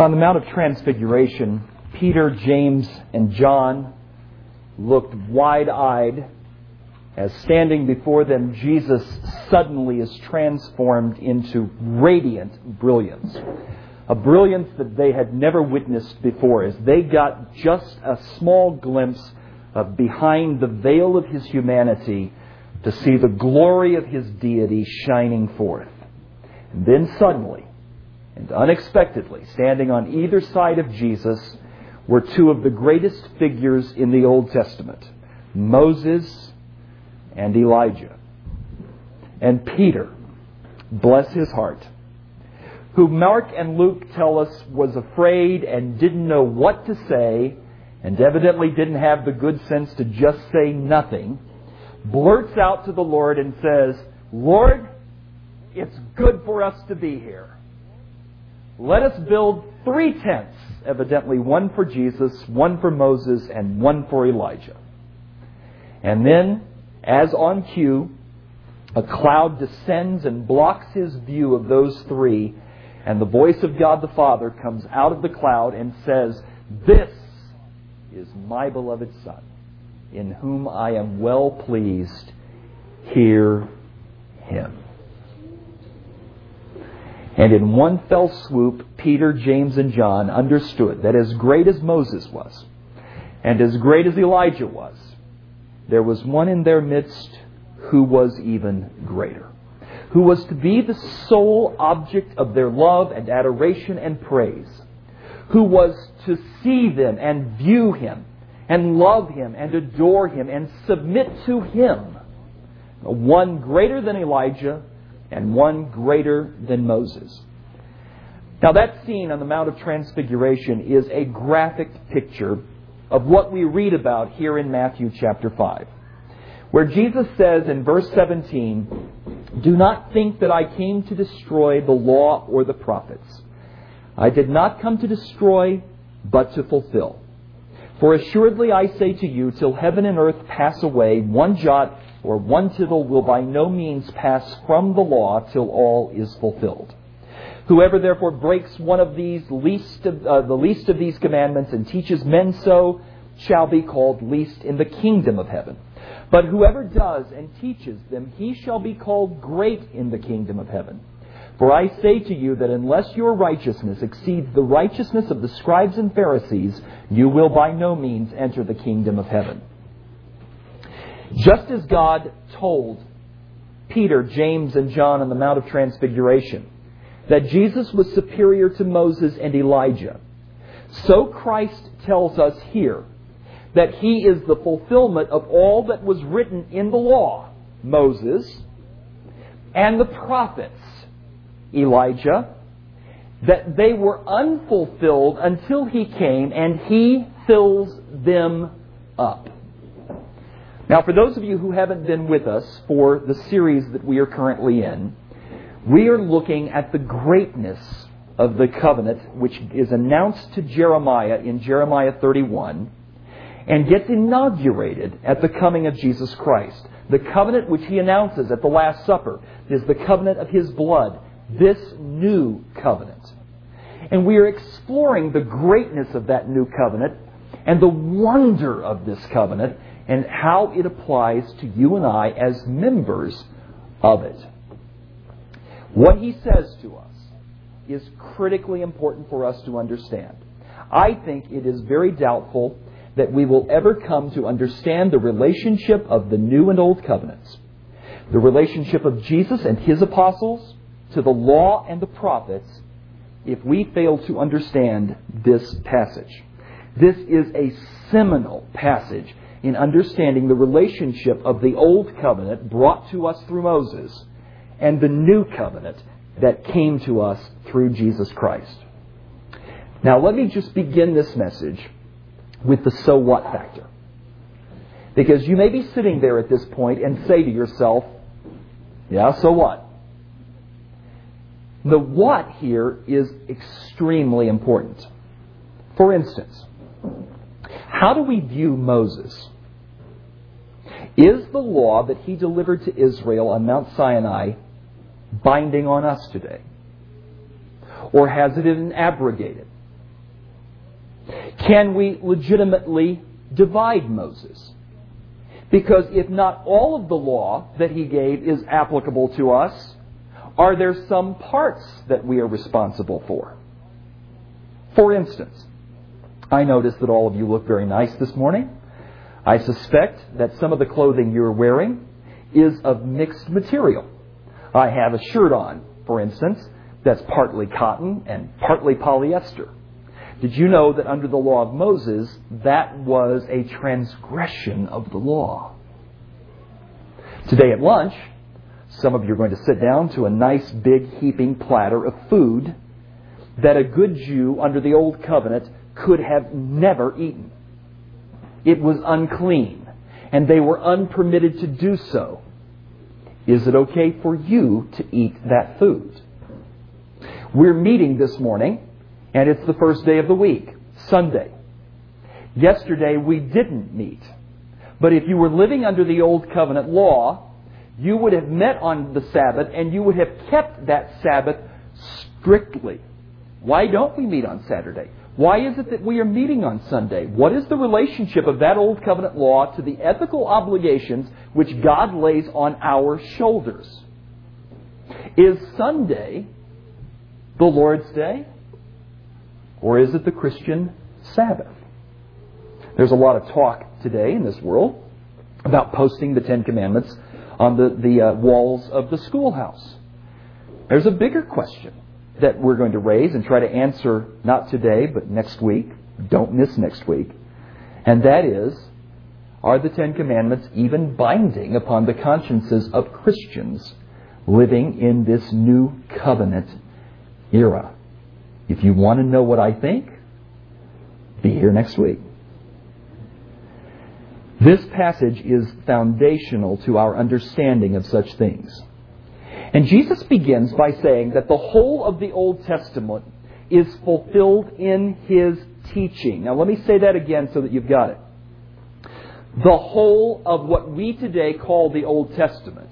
On the Mount of Transfiguration, Peter, James, and John looked wide-eyed as standing before them, Jesus suddenly is transformed into radiant brilliance. A brilliance that they had never witnessed before, as they got just a small glimpse of behind the veil of His humanity to see the glory of His deity shining forth. And then suddenly, and unexpectedly, standing on either side of Jesus were two of the greatest figures in the Old Testament, Moses and Elijah. And Peter, bless his heart, who Mark and Luke tell us was afraid and didn't know what to say, and evidently didn't have the good sense to just say nothing, blurts out to the Lord and says, "Lord, it's good for us to be here. Let us build 3 tents, evidently one for Jesus, one for Moses, and one for Elijah." And then, as on cue, a cloud descends and blocks his view of those 3, and the voice of God the Father comes out of the cloud and says, "This is my beloved Son, in whom I am well pleased. Hear Him." And in one fell swoop, Peter, James, and John understood that as great as Moses was, and as great as Elijah was, there was one in their midst who was even greater, who was to be the sole object of their love and adoration and praise, who was to see them and view Him and love Him and adore Him and submit to Him. One greater than Elijah and one greater than Moses. Now that scene on the Mount of Transfiguration is a graphic picture of what we read about here in Matthew chapter 5, where Jesus says in verse 17, "Do not think that I came to destroy the law or the prophets. I did not come to destroy, but to fulfill. For assuredly I say to you, till heaven and earth pass away, one jot or one tittle will by no means pass from the law till all is fulfilled. Whoever therefore breaks one of these the least of these commandments and teaches men so shall be called least in the kingdom of heaven. But whoever does and teaches them, he shall be called great in the kingdom of heaven. For I say to you that unless your righteousness exceeds the righteousness of the scribes and Pharisees, you will by no means enter the kingdom of heaven." Just as God told Peter, James, and John on the Mount of Transfiguration that Jesus was superior to Moses and Elijah, so Christ tells us here that He is the fulfillment of all that was written in the law, Moses, and the prophets, Elijah, that they were unfulfilled until He came and He fills them up. Now, for those of you who haven't been with us for the series that we are currently in, we are looking at the greatness of the covenant which is announced to Jeremiah in Jeremiah 31 and gets inaugurated at the coming of Jesus Christ. The covenant which He announces at the Last Supper is the covenant of His blood, this new covenant. And we are exploring the greatness of that new covenant and the wonder of this covenant and how it applies to you and I as members of it. What He says to us is critically important for us to understand. I think it is very doubtful that we will ever come to understand the relationship of the New and Old Covenants, the relationship of Jesus and His apostles to the law and the prophets, if we fail to understand this passage. This is a seminal passage in understanding the relationship of the Old Covenant brought to us through Moses and the New Covenant that came to us through Jesus Christ. Now let me just begin this message with the so what factor. Because you may be sitting there at this point and say to yourself, yeah, so what? The what here is extremely important. For instance, how do we view Moses? Is the law that he delivered to Israel on Mount Sinai binding on us today? Or has it been abrogated? Can we legitimately divide Moses? Because if not all of the law that he gave is applicable to us, are there some parts that we are responsible for? For instance, I notice that all of you look very nice this morning. I suspect that some of the clothing you're wearing is of mixed material. I have a shirt on, for instance, that's partly cotton and partly polyester. Did you know that under the law of Moses, that was a transgression of the law? Today at lunch, some of you are going to sit down to a nice big heaping platter of food that a good Jew under the Old Covenant could have never eaten. It was unclean, and they were unpermitted to do so. Is it okay for you to eat that food? We're meeting this morning, and it's the first day of the week, Sunday. Yesterday we didn't meet. But if you were living under the Old Covenant law, you would have met on the Sabbath, and you would have kept that Sabbath strictly. Why don't we meet on Saturday? Why is it that we are meeting on Sunday? What is the relationship of that Old Covenant law to the ethical obligations which God lays on our shoulders? Is Sunday the Lord's Day? Or is it the Christian Sabbath? There's a lot of talk today in this world about posting the Ten Commandments on the walls of the schoolhouse. There's a bigger question that we're going to raise and try to answer not today, but next week. Don't miss next week. And that is, are the Ten Commandments even binding upon the consciences of Christians living in this new covenant era? If you want to know what I think, be here next week. This passage is foundational to our understanding of such things. And Jesus begins by saying that the whole of the Old Testament is fulfilled in His teaching. Now let me say that again so that you've got it. The whole of what we today call the Old Testament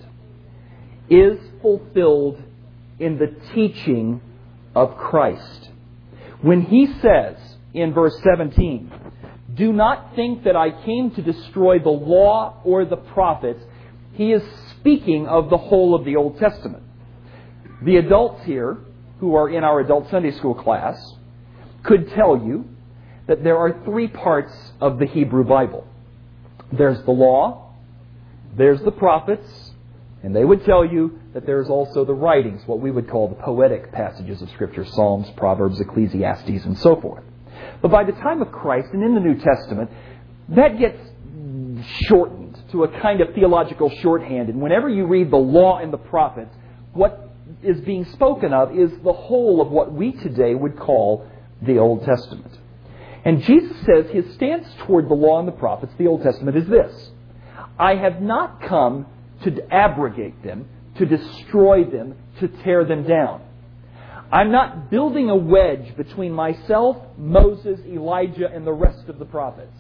is fulfilled in the teaching of Christ. When He says in verse 17, "Do not think that I came to destroy the law or the prophets," He is speaking of the whole of the Old Testament. The adults here, who are in our adult Sunday school class, could tell you that there are three parts of the Hebrew Bible. There's the law, there's the prophets, and they would tell you that there's also the writings, what we would call the poetic passages of Scripture, Psalms, Proverbs, Ecclesiastes, and so forth. But by the time of Christ and in the New Testament, that gets shortened to a kind of theological shorthand. And whenever you read the law and the prophets, what is being spoken of is the whole of what we today would call the Old Testament. And Jesus says his stance toward the law and the prophets, the Old Testament, is this: I have not come to abrogate them, to destroy them, to tear them down. I'm not building a wedge between myself, Moses, Elijah, and the rest of the prophets.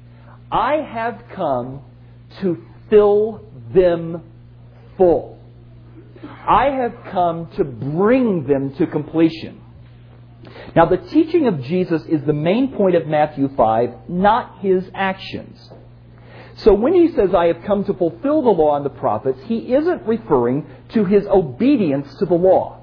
I have come to fill them full. I have come to bring them to completion. Now, the teaching of Jesus is the main point of Matthew 5, not His actions. So when He says, I have come to fulfill the law and the prophets, He isn't referring to His obedience to the law,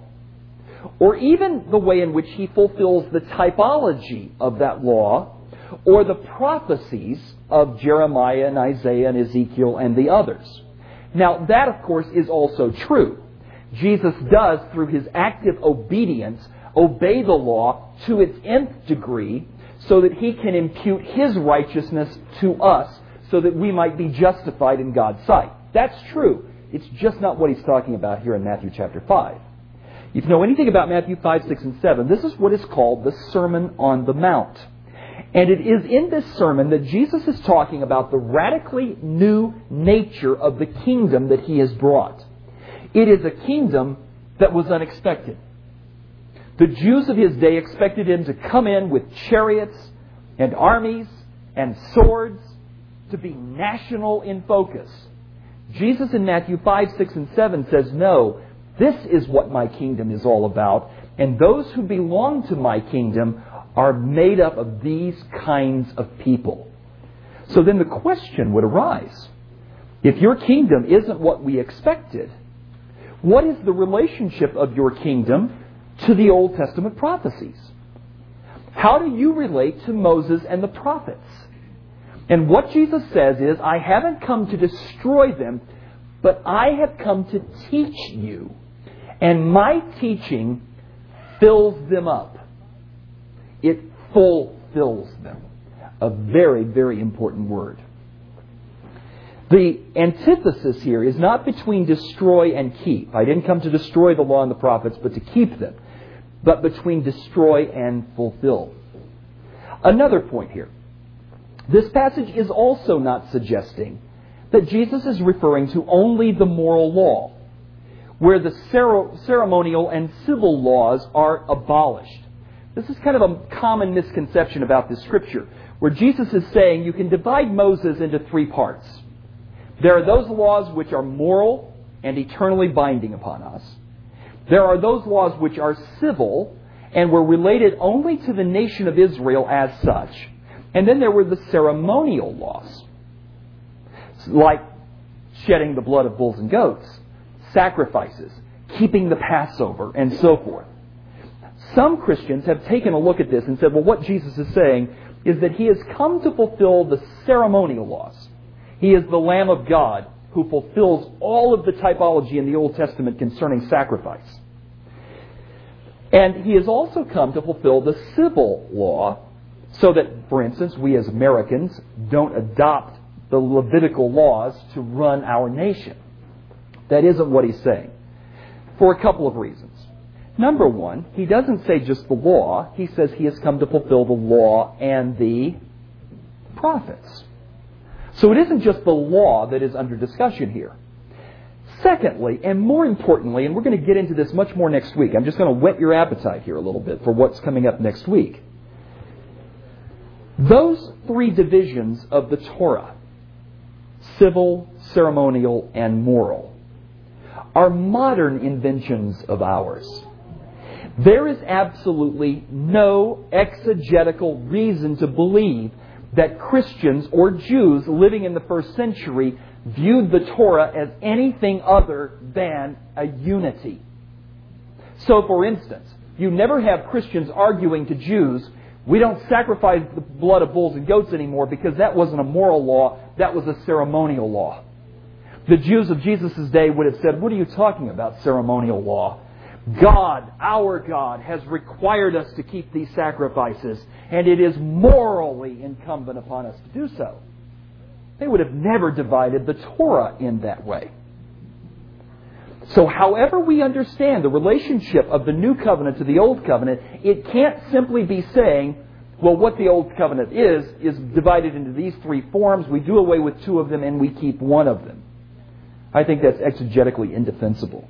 or even the way in which He fulfills the typology of that law, or the prophecies of Jeremiah and Isaiah and Ezekiel and the others. Now, that, of course, is also true. Jesus does, through His active obedience, obey the law to its nth degree so that He can impute His righteousness to us so that we might be justified in God's sight. That's true. It's just not what He's talking about here in Matthew chapter 5. If you know anything about Matthew 5, 6, and 7, this is what is called the Sermon on the Mount. And it is in this sermon that Jesus is talking about the radically new nature of the kingdom that He has brought. It is a kingdom that was unexpected. The Jews of His day expected Him to come in with chariots and armies and swords, to be national in focus. Jesus in Matthew 5, 6, and 7 says, no, this is what my kingdom is all about. And those who belong to my kingdom are made up of these kinds of people. So then the question would arise, if your kingdom isn't what we expected, what is the relationship of your kingdom to the Old Testament prophecies? How do you relate to Moses and the prophets? And what Jesus says is, I haven't come to destroy them, but I have come to teach you. And my teaching fills them up. It fulfills them. A very, very important word. The antithesis here is not between destroy and keep. I didn't come to destroy the law and the prophets, but to keep them. But between destroy and fulfill. Another point here. This passage is also not suggesting that Jesus is referring to only the moral law, where the ceremonial and civil laws are abolished. This is kind of a common misconception about this scripture, where Jesus is saying you can divide Moses into three parts. There are those laws which are moral and eternally binding upon us. There are those laws which are civil and were related only to the nation of Israel as such. And then there were the ceremonial laws, like shedding the blood of bulls and goats, sacrifices, keeping the Passover, and so forth. Some Christians have taken a look at this and said, well, what Jesus is saying is that He has come to fulfill the ceremonial laws. He is the Lamb of God who fulfills all of the typology in the Old Testament concerning sacrifice. And He has also come to fulfill the civil law so that, for instance, we as Americans don't adopt the Levitical laws to run our nation. That isn't what He's saying. For a couple of reasons. Number one, He doesn't say just the law. He says He has come to fulfill the law and the prophets. So it isn't just the law that is under discussion here. Secondly, and more importantly, and we're going to get into this much more next week. I'm just going to whet your appetite here a little bit for what's coming up next week. Those three divisions of the Torah, civil, ceremonial, and moral, are modern inventions of ours. There is absolutely no exegetical reason to believe that Christians or Jews living in the first century viewed the Torah as anything other than a unity. So, for instance, you never have Christians arguing to Jews, we don't sacrifice the blood of bulls and goats anymore because that wasn't a moral law, that was a ceremonial law. The Jews of Jesus' day would have said, what are you talking about, ceremonial law? God, our God, has required us to keep these sacrifices, and it is morally incumbent upon us to do so. They would have never divided the Torah in that way. So however we understand the relationship of the New Covenant to the Old Covenant, it can't simply be saying, well, what the Old Covenant is divided into these three forms. We do away with two of them and we keep one of them. I think that's exegetically indefensible.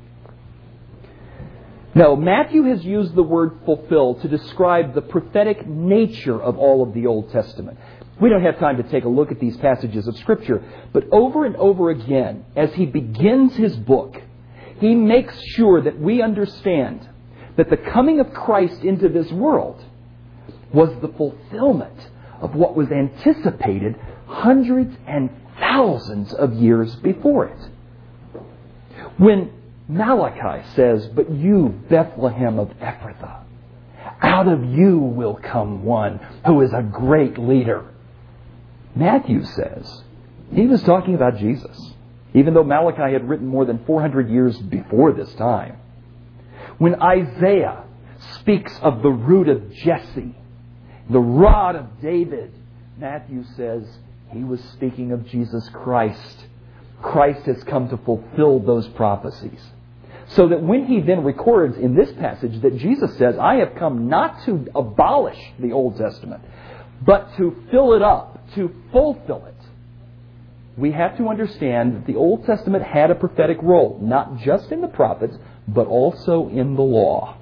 No, Matthew has used the word fulfill to describe the prophetic nature of all of the Old Testament. We don't have time to take a look at these passages of Scripture, but over and over again, as he begins his book, he makes sure that we understand that the coming of Christ into this world was the fulfillment of what was anticipated hundreds and thousands of years before it. When Malachi says, but you, Bethlehem of Ephrathah, out of you will come one who is a great leader. Matthew says he was talking about Jesus, even though Malachi had written more than 400 years before this time. When Isaiah speaks of the root of Jesse, the rod of David, Matthew says he was speaking of Jesus Christ. Christ has come to fulfill those prophecies. So that when he then records in this passage that Jesus says, I have come not to abolish the Old Testament, but to fill it up, to fulfill it, we have to understand that the Old Testament had a prophetic role, not just in the prophets, but also in the law.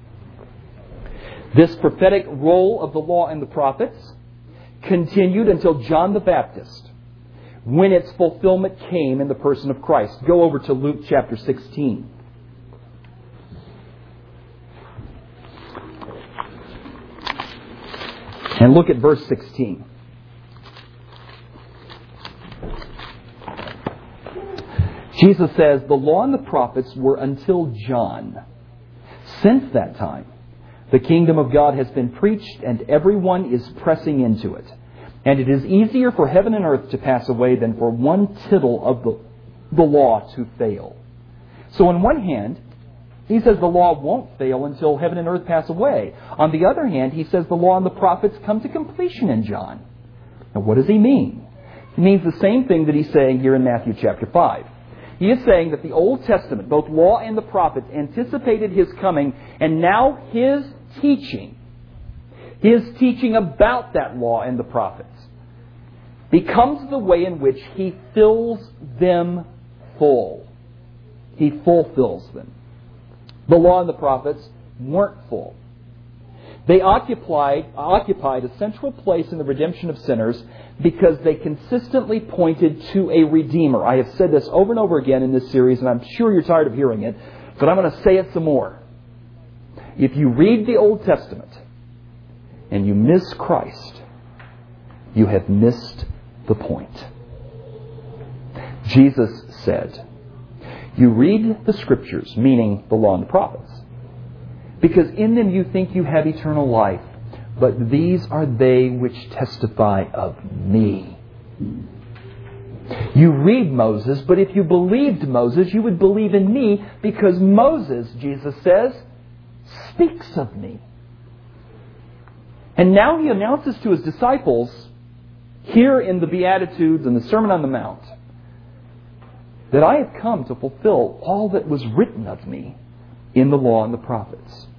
This prophetic role of the law and the prophets continued until John the Baptist, when its fulfillment came in the person of Christ. Go over to Luke chapter 16. And look at verse 16. Jesus says, "The law and the prophets were until John. Since that time, the kingdom of God has been preached, and everyone is pressing into it. And it is easier for heaven and earth to pass away than for one tittle of the law to fail." So on one hand, he says the law won't fail until heaven and earth pass away. On the other hand, he says the law and the prophets come to completion in John. Now what does he mean? He means the same thing that he's saying here in Matthew chapter 5. He is saying that the Old Testament, both law and the prophets, anticipated His coming, and now His teaching about that law and the prophets, becomes the way in which He fills them full. He fulfills them. The law and the prophets weren't full. They occupied a central place in the redemption of sinners because they consistently pointed to a Redeemer. I have said this over and over again in this series, and I'm sure you're tired of hearing it, but I'm going to say it some more. If you read the Old Testament and you miss Christ, you have missed the point. Jesus said, "You read the Scriptures," meaning the law and the prophets, "because in them you think you have eternal life, but these are they which testify of me." You read Moses, but if you believed Moses, you would believe in me, because Moses, Jesus says, speaks of me. And now He announces to His disciples, here in the Beatitudes and the Sermon on the Mount, that I have come to fulfill all that was written of me in the law and the prophets.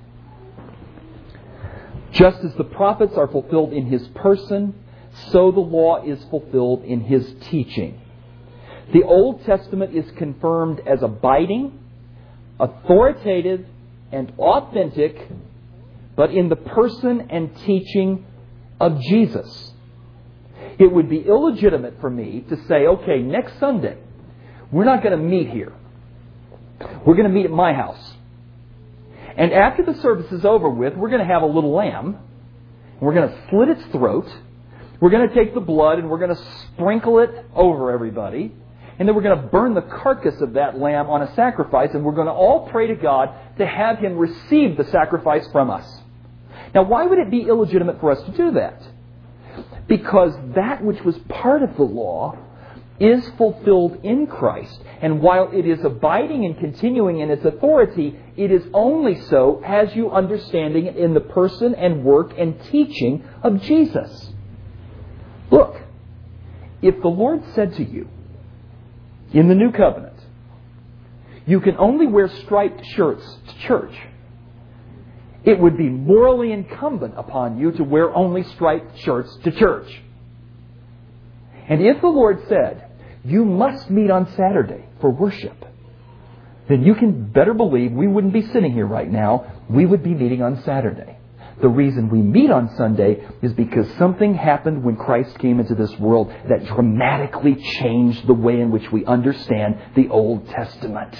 Just as the prophets are fulfilled in His person, so the law is fulfilled in His teaching. The Old Testament is confirmed as abiding, authoritative, and authentic, but in the person and teaching of Jesus. It would be illegitimate for me to say, okay, next Sunday, we're not going to meet here. We're going to meet at my house. And after the service is over with, we're going to have a little lamb. We're going to slit its throat. We're going to take the blood and we're going to sprinkle it over everybody. And then we're going to burn the carcass of that lamb on a sacrifice. And we're going to all pray to God to have Him receive the sacrifice from us. Now, why would it be illegitimate for us to do that? Because that which was part of the law is fulfilled in Christ. And while it is abiding and continuing in its authority, it is only so as you understanding it in the person and work and teaching of Jesus. Look, if the Lord said to you in the New Covenant, you can only wear striped shirts to church, it would be morally incumbent upon you to wear only striped shirts to church. And if the Lord said, you must meet on Saturday for worship, then you can better believe we wouldn't be sitting here right now. We would be meeting on Saturday. The reason we meet on Sunday is because something happened when Christ came into this world that dramatically changed the way in which we understand the Old Testament.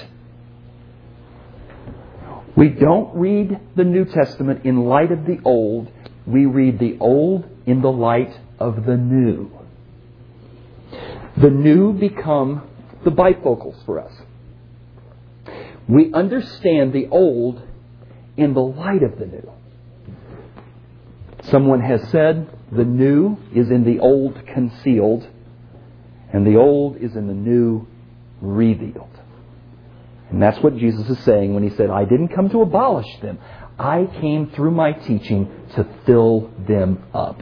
We don't read the New Testament in light of the Old. We read the Old in the light of the New. The new become the bifocals for us. We understand the old in the light of the new. Someone has said the new is in the old concealed, and the old is in the new revealed. And that's what Jesus is saying when He said, I didn't come to abolish them. I came through my teaching to fill them up.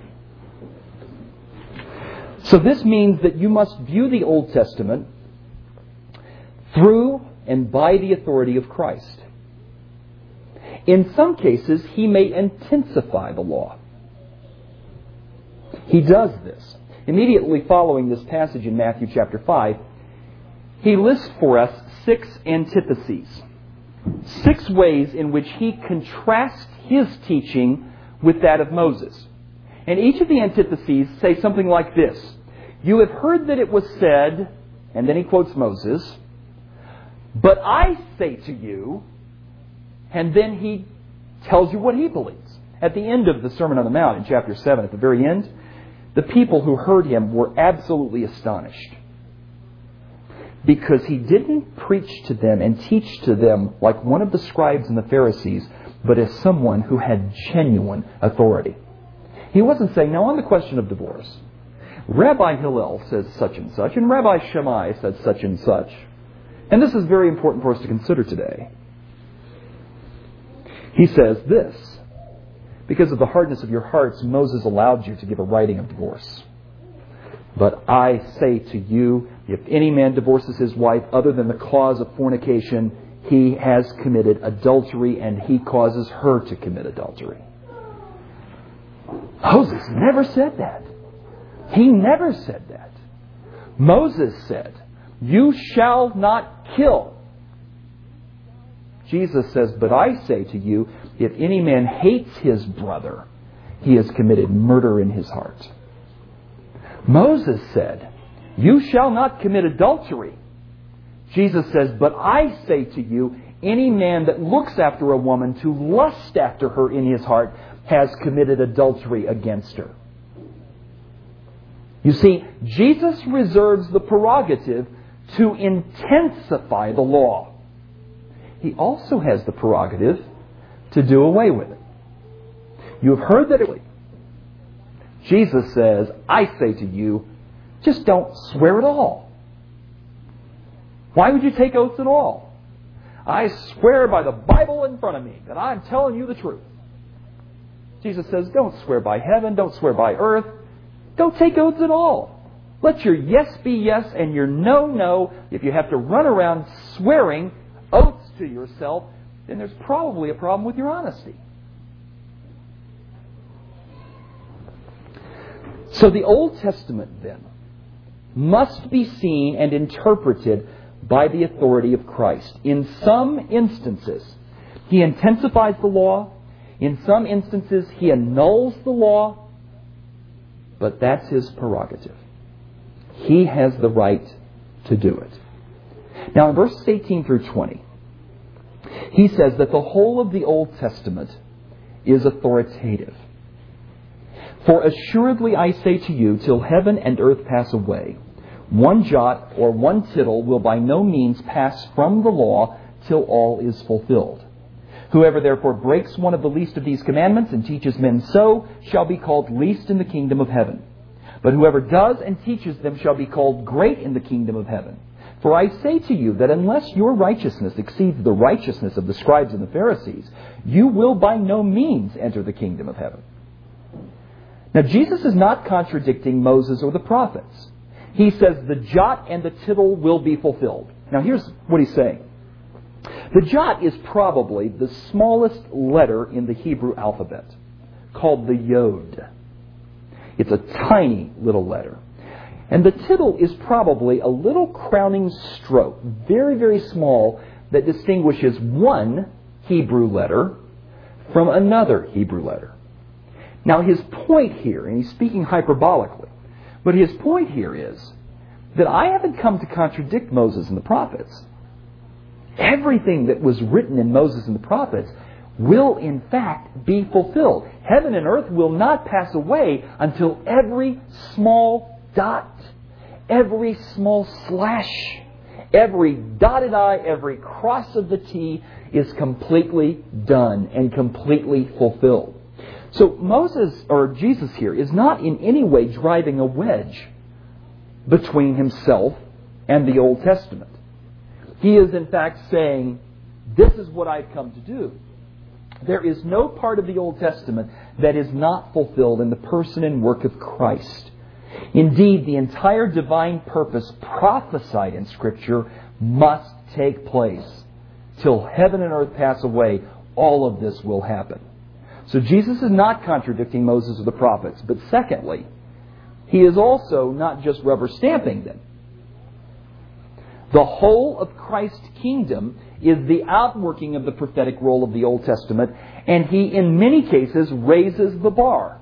So this means that you must view the Old Testament through and by the authority of Christ. In some cases, He may intensify the law. He does this. Immediately following this passage in Matthew chapter 5, He lists for us 6 antitheses. 6 ways in which He contrasts His teaching with that of Moses. And each of the antitheses say something like this. You have heard that it was said, and then He quotes Moses, but I say to you, and then He tells you what He believes. At the end of the Sermon on the Mount, in chapter 7, at the very end, the people who heard him were absolutely astonished. Because he didn't preach to them and teach to them like one of the scribes and the Pharisees, but as someone who had genuine authority. He wasn't saying, now on the question of divorce, Rabbi Hillel says such and such, and Rabbi Shammai says such and such. And this is very important for us to consider today. He says this, because of the hardness of your hearts, Moses allowed you to give a writing of divorce. But I say to you, if any man divorces his wife other than the cause of fornication, he has committed adultery, and he causes her to commit adultery. Moses never said that. He never said that. Moses said, you shall not kill. Jesus says, but I say to you, if any man hates his brother, he has committed murder in his heart. Moses said, you shall not commit adultery. Jesus says, but I say to you, any man that looks after a woman to lust after her in his heart has committed adultery against her. You see, Jesus reserves the prerogative to intensify the law. He also has the prerogative to do away with it. You have heard that Jesus says, I say to you, just don't swear at all. Why would you take oaths at all? I swear by the Bible in front of me that I'm telling you the truth. Jesus says, don't swear by heaven, don't swear by earth. Don't take oaths at all. Let your yes be yes and your no, no. If you have to run around swearing oaths to yourself, then there's probably a problem with your honesty. So the Old Testament, then, must be seen and interpreted by the authority of Christ. In some instances, He intensifies the law. In some instances, He annuls the law. But that's His prerogative. He has the right to do it. Now, in verses 18 through 20, He says that the whole of the Old Testament is authoritative. For assuredly I say to you, till heaven and earth pass away, one jot or one tittle will by no means pass from the law till all is fulfilled. Whoever therefore breaks one of the least of these commandments and teaches men so shall be called least in the kingdom of heaven. But whoever does and teaches them shall be called great in the kingdom of heaven. For I say to you that unless your righteousness exceeds the righteousness of the scribes and the Pharisees, you will by no means enter the kingdom of heaven. Now, Jesus is not contradicting Moses or the prophets. He says the jot and the tittle will be fulfilled. Now, here's what he's saying. The jot is probably the smallest letter in the Hebrew alphabet, called the yod. It's a tiny little letter. And the tittle is probably a little crowning stroke, very, very small, that distinguishes one Hebrew letter from another Hebrew letter. Now, his point here, and he's speaking hyperbolically, but his point here is that I haven't come to contradict Moses and the prophets. Everything that was written in Moses and the prophets will in fact be fulfilled. Heaven and earth will not pass away until every small dot, every small slash, every dotted I, every cross of the T is completely done and completely fulfilled. So Moses, or Jesus here, is not in any way driving a wedge between himself and the Old Testament. He is in fact saying, this is what I've come to do. There is no part of the Old Testament that is not fulfilled in the person and work of Christ. Indeed, the entire divine purpose prophesied in Scripture must take place. Till heaven and earth pass away, all of this will happen. So Jesus is not contradicting Moses or the prophets. But secondly, He is also not just rubber stamping them. The whole of Christ's kingdom is the outworking of the prophetic role of the Old Testament, and He, in many cases, raises the bar.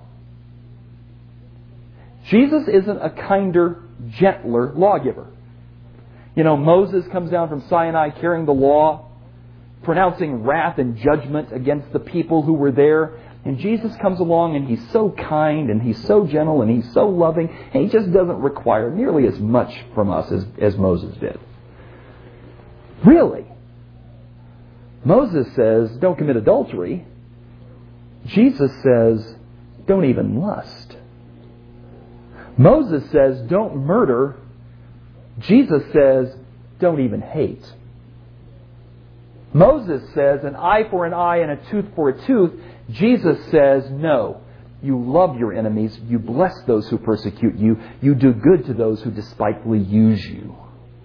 Jesus isn't a kinder, gentler lawgiver. You know, Moses comes down from Sinai carrying the law, pronouncing wrath and judgment against the people who were there. And Jesus comes along and He's so kind and He's so gentle and He's so loving, and He just doesn't require nearly as much from us as Moses did. Really? Moses says, don't commit adultery. Jesus says, don't even lust. Moses says, don't murder. Jesus says, don't even hate. Moses says, an eye for an eye and a tooth for a tooth. Jesus says, no. You love your enemies. You bless those who persecute you. You do good to those who despitefully use you.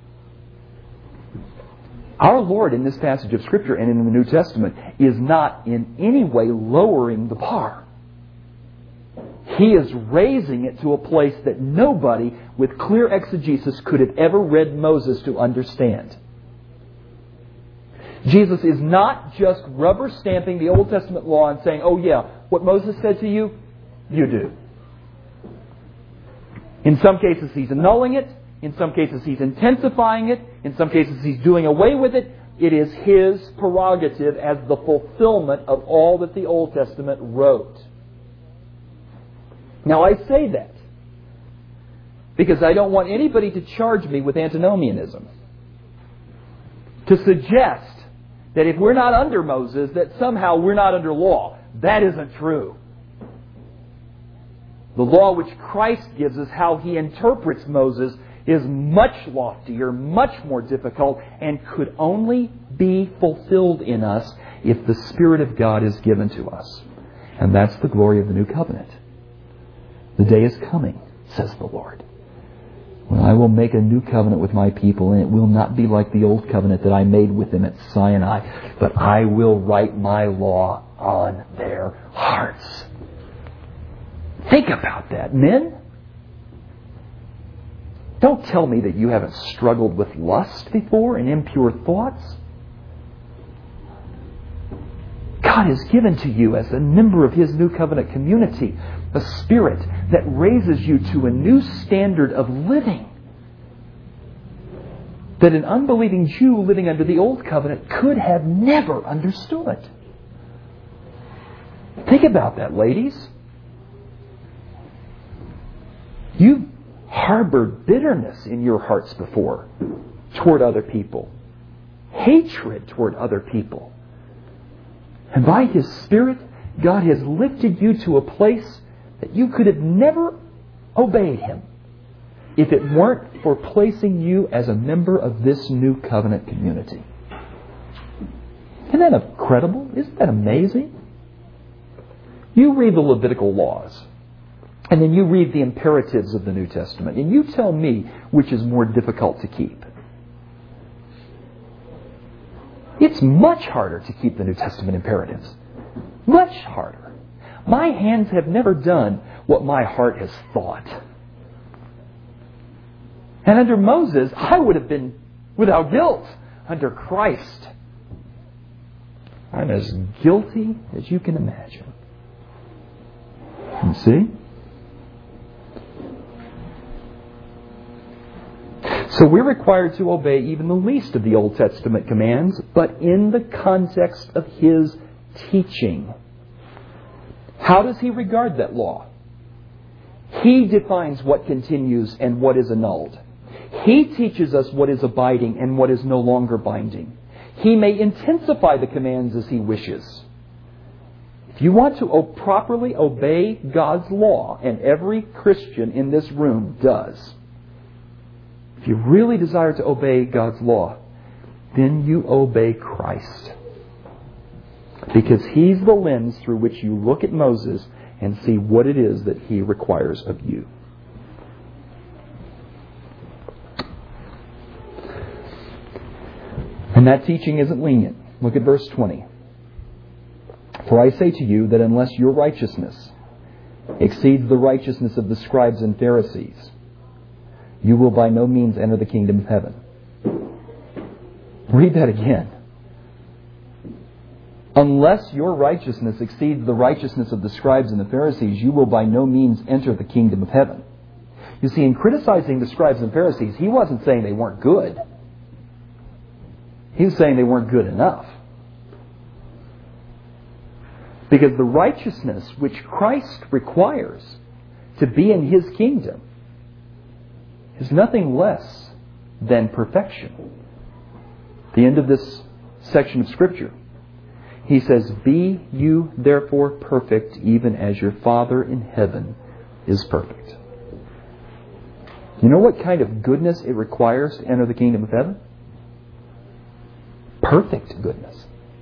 Our Lord in this passage of Scripture and in the New Testament is not in any way lowering the bar. He is raising it to a place that nobody with clear exegesis could have ever read Moses to understand. Jesus is not just rubber stamping the Old Testament law and saying, oh yeah, what Moses said to you, you do. In some cases He's annulling it. In some cases He's intensifying it. In some cases He's doing away with it. It is His prerogative as the fulfillment of all that the Old Testament wrote. Now I say that because I don't want anybody to charge me with antinomianism. To suggest that if we're not under Moses, that somehow we're not under law. That isn't true. The law which Christ gives us, how He interprets Moses, is much loftier, much more difficult, and could only be fulfilled in us if the Spirit of God is given to us. And that's the glory of the new covenant. The day is coming, says the Lord, when I will make a new covenant with my people, and it will not be like the old covenant that I made with them at Sinai, but I will write my law on their hearts. Think about that, men. Don't tell me that you haven't struggled with lust before and impure thoughts. God has given to you as a member of His new covenant community a Spirit that raises you to a new standard of living that an unbelieving Jew living under the old covenant could have never understood. Think about that, ladies. You've harbored bitterness in your hearts before toward other people, hatred toward other people. And by His Spirit, God has lifted you to a place that you could have never obeyed Him if it weren't for placing you as a member of this new covenant community. Isn't that incredible? Isn't that amazing? You read the Levitical laws, and then you read the imperatives of the New Testament, and you tell me which is more difficult to keep. It's much harder to keep the New Testament imperatives. Much harder. My hands have never done what my heart has thought. And under Moses, I would have been without guilt. Under Christ, I'm as guilty as you can imagine. You see? So we're required to obey even the least of the Old Testament commands, but in the context of His teaching. How does He regard that law? He defines what continues and what is annulled. He teaches us what is abiding and what is no longer binding. He may intensify the commands as He wishes. If you want to properly obey God's law, and every Christian in this room does, if you really desire to obey God's law, then you obey Christ. Because He's the lens through which you look at Moses and see what it is that He requires of you. And that teaching isn't lenient. Look at verse 20. For I say to you that unless your righteousness exceeds the righteousness of the scribes and Pharisees, you will by no means enter the kingdom of heaven. Read that again. Unless your righteousness exceeds the righteousness of the scribes and the Pharisees, you will by no means enter the kingdom of heaven. You see, in criticizing the scribes and Pharisees, He wasn't saying they weren't good. He was saying they weren't good enough. Because the righteousness which Christ requires to be in His kingdom is nothing less than perfection. At the end of this section of Scripture, He says, "Be you therefore perfect, even as your Father in heaven is perfect." You know what kind of goodness it requires to enter the kingdom of heaven? Perfect goodness.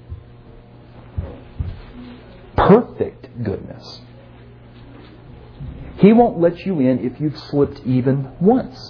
Perfect goodness. He won't let you in if you've slipped even once.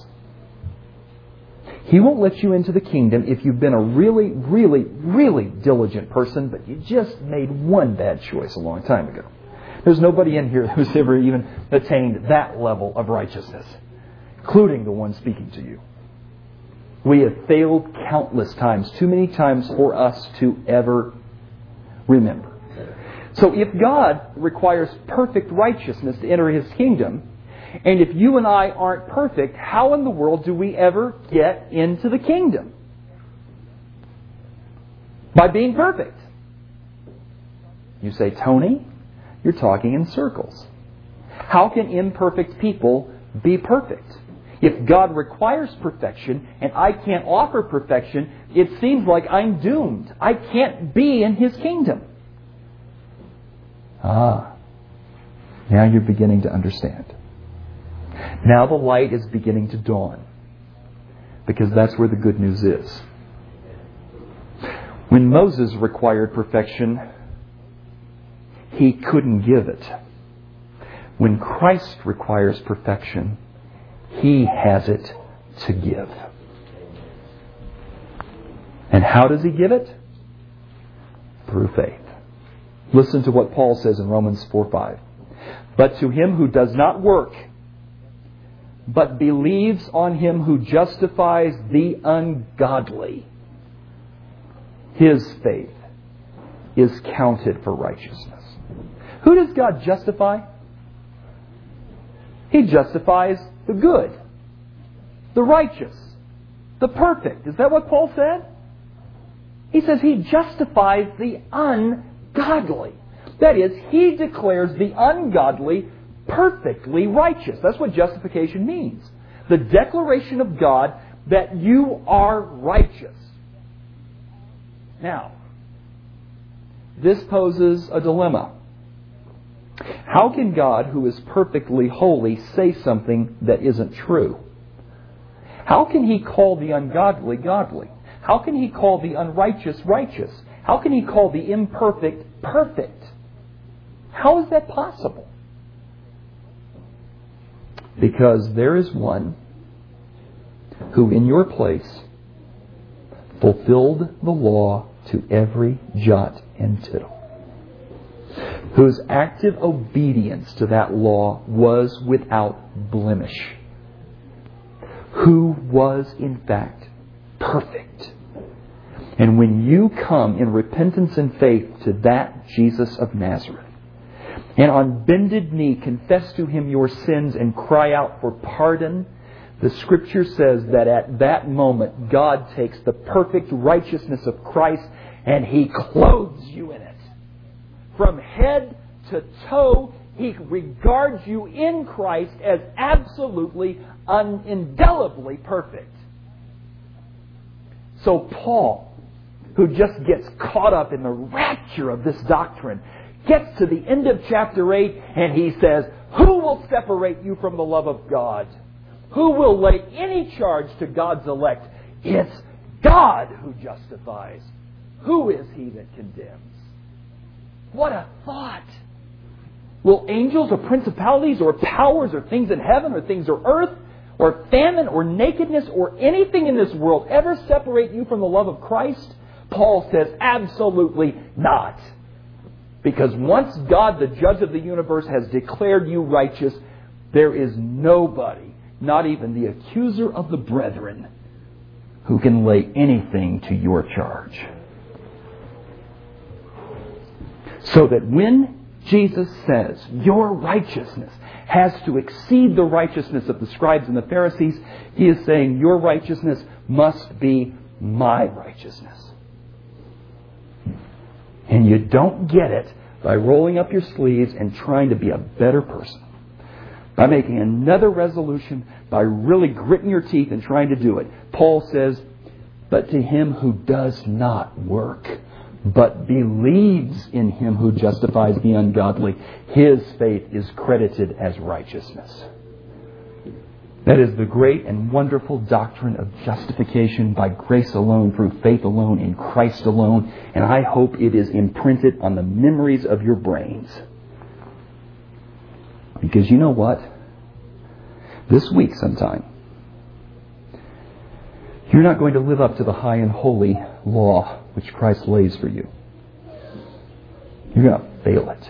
He won't let you into the kingdom if you've been a really, really, really diligent person, but you just made one bad choice a long time ago. There's nobody in here who's ever even attained that level of righteousness, including the one speaking to you. We have failed countless times, too many times for us to ever remember. So if God requires perfect righteousness to enter His kingdom, and if you and I aren't perfect, how in the world do we ever get into the kingdom? By being perfect. You say, "Tony, you're talking in circles. How can imperfect people be perfect? If God requires perfection and I can't offer perfection, it seems like I'm doomed. I can't be in His kingdom." Now you're beginning to understand. Now the light is beginning to dawn. Because that's where the good news is. When Moses required perfection, he couldn't give it. When Christ requires perfection, He has it to give. And how does He give it? Through faith. Listen to what Paul says in Romans 4:5. "But to him who does not work, but believes on Him who justifies the ungodly, his faith is counted for righteousness." Who does God justify? He justifies the good, the righteous, the perfect. Is that what Paul said? He says He justifies the ungodly. That is, He declares the ungodly perfectly righteous. That's what justification means. The declaration of God that you are righteous. Now, this poses a dilemma. How can God, who is perfectly holy, say something that isn't true? How can He call the ungodly godly? How can He call the unrighteous righteous? How can He call the imperfect perfect? How is that possible? Because there is one who in your place fulfilled the law to every jot and tittle, whose active obedience to that law was without blemish, who was in fact perfect. And when you come in repentance and faith to that Jesus of Nazareth, and on bended knee confess to Him your sins and cry out for pardon, the Scripture says that at that moment God takes the perfect righteousness of Christ and He clothes you in it. From head to toe, He regards you in Christ as absolutely, indelibly perfect. So Paul, who just gets caught up in the rapture of this doctrine, gets to the end of chapter 8 and he says, "Who will separate you from the love of God? Who will lay any charge to God's elect? It's God who justifies. Who is he that condemns?" What a thought! Will angels or principalities or powers or things in heaven or things on earth or famine or nakedness or anything in this world ever separate you from the love of Christ? Paul says absolutely not. Because once God, the judge of the universe, has declared you righteous, there is nobody, not even the accuser of the brethren, who can lay anything to your charge. So that when Jesus says your righteousness has to exceed the righteousness of the scribes and the Pharisees, He is saying your righteousness must be my righteousness. And you don't get it by rolling up your sleeves and trying to be a better person. By making another resolution, by really gritting your teeth and trying to do it. Paul says, but to him who does not work, but believes in him who justifies the ungodly, his faith is credited as righteousness. That is the great and wonderful doctrine of justification by grace alone, through faith alone, in Christ alone. And I hope it is imprinted on the memories of your brains. Because you know what? This week sometime, you're not going to live up to the high and holy law which Christ lays for you. You're going to fail it.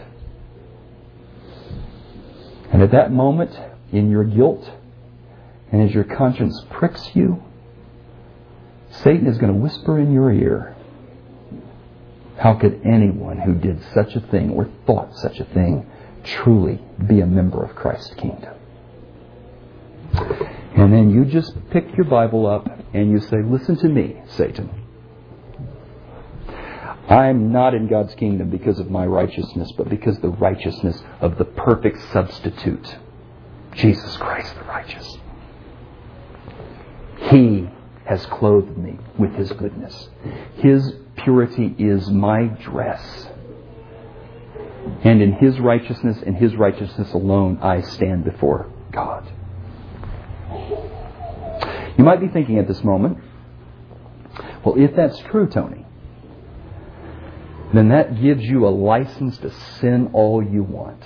And at that moment, in your guilt, and as your conscience pricks you, Satan is going to whisper in your ear, how could anyone who did such a thing or thought such a thing truly be a member of Christ's kingdom? And then you just pick your Bible up and you say, listen to me, Satan. I'm not in God's kingdom because of my righteousness, but because of the righteousness of the perfect substitute, Jesus Christ the righteous. He has clothed me with His goodness. His purity is my dress. And in His righteousness and His righteousness alone, I stand before God. You might be thinking at this moment, well, if that's true, Tony, then that gives you a license to sin all you want.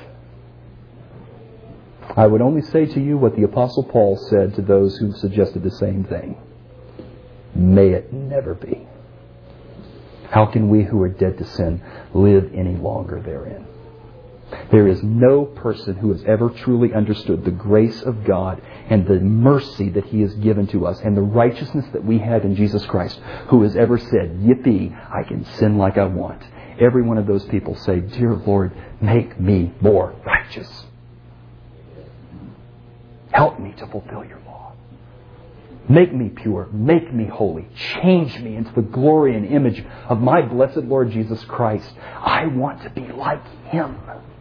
I would only say to you what the Apostle Paul said to those who suggested the same thing. May it never be. How can we who are dead to sin live any longer therein? There is no person who has ever truly understood the grace of God and the mercy that He has given to us and the righteousness that we have in Jesus Christ who has ever said, yippee, I can sin like I want. Every one of those people say, dear Lord, make me more righteous. Help me to fulfill your law. Make me pure. Make me holy. Change me into the glory and image of my blessed Lord Jesus Christ. I want to be like Him.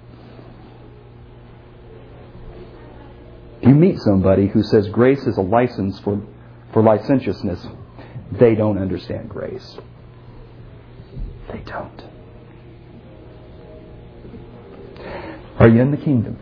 If you meet somebody who says grace is a license for licentiousness, they don't understand grace. They don't. Are you in the kingdom?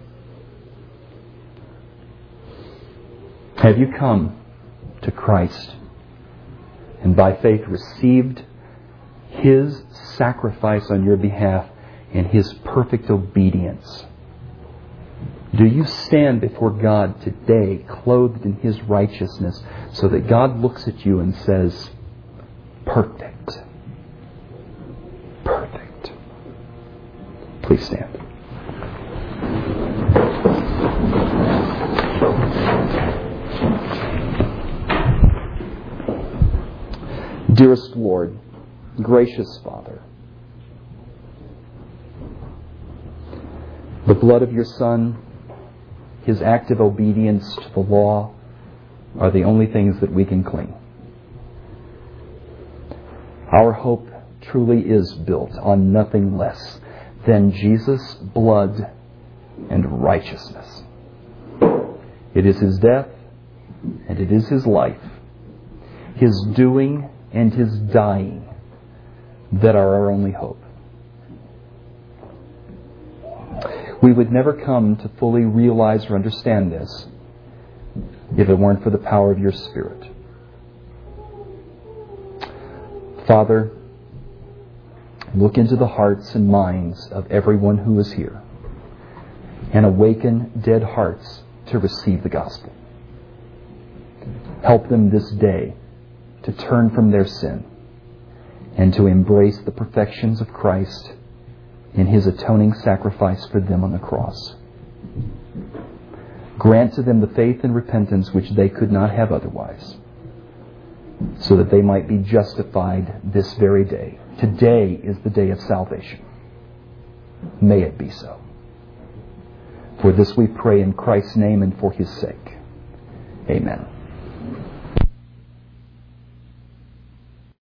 Have you come to Christ and by faith received His sacrifice on your behalf and His perfect obedience? Do you stand before God today clothed in His righteousness so that God looks at you and says, perfect. Perfect. Please stand. Dearest Lord, gracious Father, the blood of your Son, His active obedience to the law are the only things that we can cling. Our hope truly is built on nothing less than Jesus' blood and righteousness. It is His death and it is His life, His doing and His dying that are our only hope. We would never come to fully realize or understand this if it weren't for the power of your Spirit. Father, look into the hearts and minds of everyone who is here and awaken dead hearts to receive the gospel. Help them this day to turn from their sin and to embrace the perfections of Christ in His atoning sacrifice for them on the cross. Grant to them the faith and repentance which they could not have otherwise, so that they might be justified this very day. Today is the day of salvation. May it be so. For this we pray in Christ's name and for His sake. Amen.